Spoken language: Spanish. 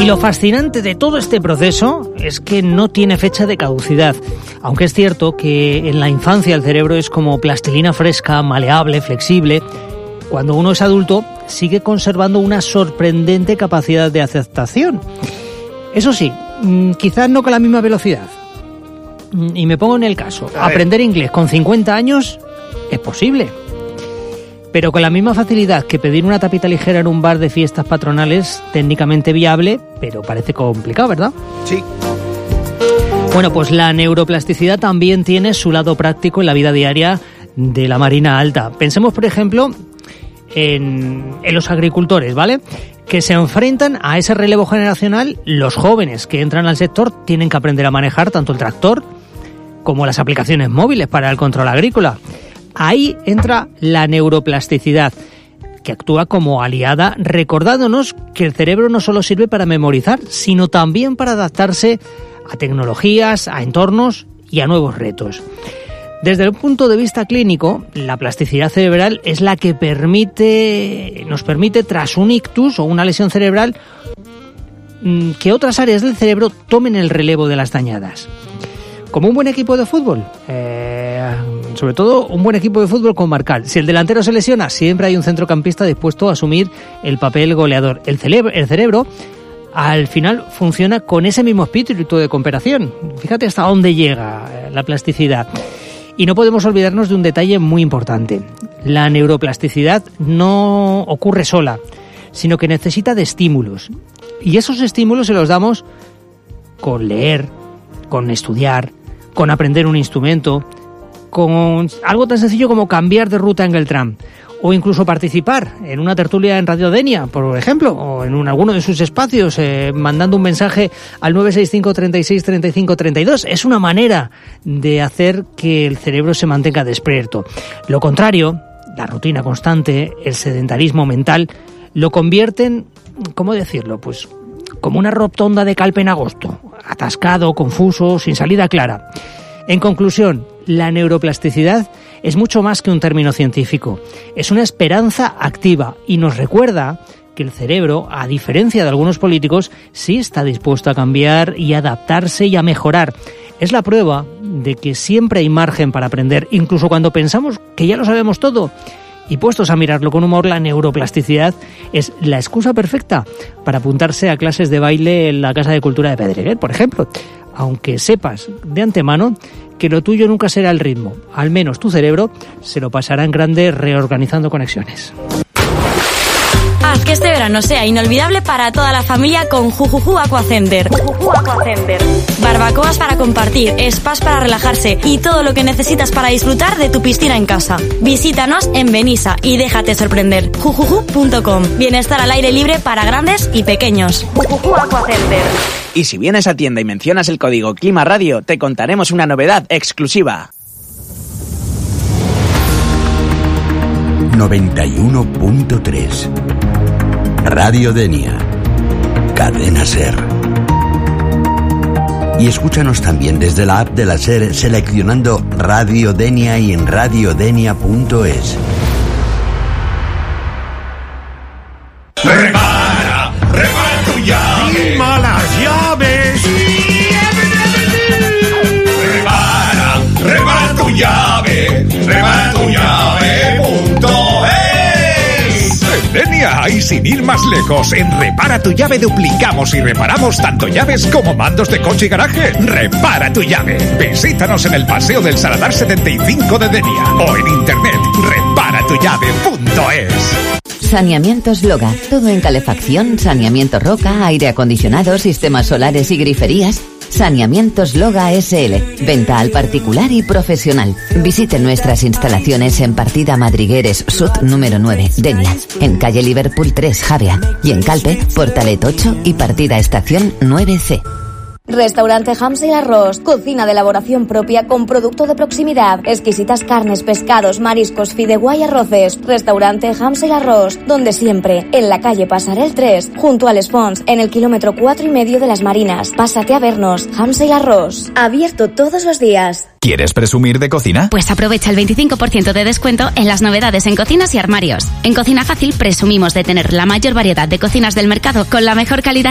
Y lo fascinante de todo este proceso es que no tiene fecha de caducidad, aunque es cierto que en la infancia el cerebro es como plastilina fresca, maleable, flexible. Cuando uno es adulto sigue conservando una sorprendente capacidad de aceptación. Eso sí, quizás no con la misma velocidad. Y me pongo en el caso, aprender inglés con 50 años es posible. Pero con la misma facilidad que pedir una tapita ligera en un bar de fiestas patronales, técnicamente viable, pero parece complicado, ¿verdad? Sí. Bueno, pues la neuroplasticidad también tiene su lado práctico en la vida diaria de la Marina Alta. Pensemos, por ejemplo, en los agricultores, ¿vale? Que se enfrentan a ese relevo generacional. Los jóvenes que entran al sector tienen que aprender a manejar tanto el tractor como las aplicaciones móviles para el control agrícola. Ahí entra la neuroplasticidad, que actúa como aliada, recordándonos que el cerebro no solo sirve para memorizar, sino también para adaptarse a tecnologías, a entornos y a nuevos retos. Desde el punto de vista clínico, la plasticidad cerebral es la que nos permite, tras un ictus o una lesión cerebral, que otras áreas del cerebro tomen el relevo de las dañadas. Como un buen equipo de fútbol, sobre todo un buen equipo de fútbol con marcal. Si el delantero se lesiona, siempre hay un centrocampista dispuesto a asumir el papel goleador. El cerebro, al final, funciona con ese mismo espíritu de cooperación. Fíjate hasta dónde llega la plasticidad. Y no podemos olvidarnos de un detalle muy importante. La neuroplasticidad no ocurre sola, sino que necesita de estímulos. Y esos estímulos se los damos con leer, con estudiar, con aprender un instrumento, con algo tan sencillo como cambiar de ruta en el tram, o incluso participar en una tertulia en Radio Denia, por ejemplo, o en alguno de sus espacios, mandando un mensaje al 965 36 35 32. Es una manera de hacer que el cerebro se mantenga despierto. Lo contrario, la rutina constante, el sedentarismo mental, lo convierten, ¿cómo decirlo?, pues como una rotonda de calpe en agosto, atascado, confuso, sin salida clara. En conclusión, la neuroplasticidad es mucho más que un término científico. Es una esperanza activa y nos recuerda que el cerebro, a diferencia de algunos políticos, sí está dispuesto a cambiar y adaptarse y a mejorar. Es la prueba de que siempre hay margen para aprender, incluso cuando pensamos que ya lo sabemos todo. Y puestos a mirarlo con humor, la neuroplasticidad es la excusa perfecta para apuntarse a clases de baile en la Casa de Cultura de Pedreguer, por ejemplo. Aunque sepas de antemano que lo tuyo nunca será el ritmo, al menos tu cerebro se lo pasará en grande reorganizando conexiones. Haz que este verano sea inolvidable para toda la familia con Jujuju Aquacenter. Jujuju Aquacenter. Barbacoas para compartir, spas para relajarse y todo lo que necesitas para disfrutar de tu piscina en casa. Visítanos en Benissa y déjate sorprender. Jujuju.com. Bienestar al aire libre para grandes y pequeños. Jujuju Aquacenter. Y si vienes a tienda y mencionas el código Clima Radio, te contaremos una novedad exclusiva. 91.3 Radio Denia, Cadena Ser. Y escúchanos también desde la app de la Ser seleccionando Radio Denia y en radiodenia.es. Repara tu llave. ¡Malas llaves! Repara tu llave. Repara tu llave.es. En Denia y sin ir más lejos, en Repara tu llave duplicamos y reparamos tanto llaves como mandos de coche y garaje. Repara tu llave. Visítanos en el Paseo del Saladar 75 de Denia o en internet reparatuyave.es. Saneamientos Loga. Todo en calefacción, saneamiento roca, aire acondicionado, sistemas solares y griferías. Saneamientos Loga SL. Venta al particular y profesional. Visite nuestras instalaciones en Partida Madrigueres Sud número 9, Denia. En calle Liverpool 3, Javea. Y en Calpe, Portalet 8 y Partida Estación 9C. Restaurante Hamsel Arroz, cocina de elaboración propia con producto de proximidad, exquisitas carnes, pescados, mariscos, fideuá y arroces. Restaurante Hamsel Arroz, donde siempre, en la calle Pasarel 3, junto al Esfons, en el kilómetro 4,5 de Las Marinas. Pásate a vernos. Hamsel Arroz, abierto todos los días. ¿Quieres presumir de cocina? Pues aprovecha el 25% de descuento en las novedades en cocinas y armarios. En Cocina Fácil presumimos de tener la mayor variedad de cocinas del mercado con la mejor calidad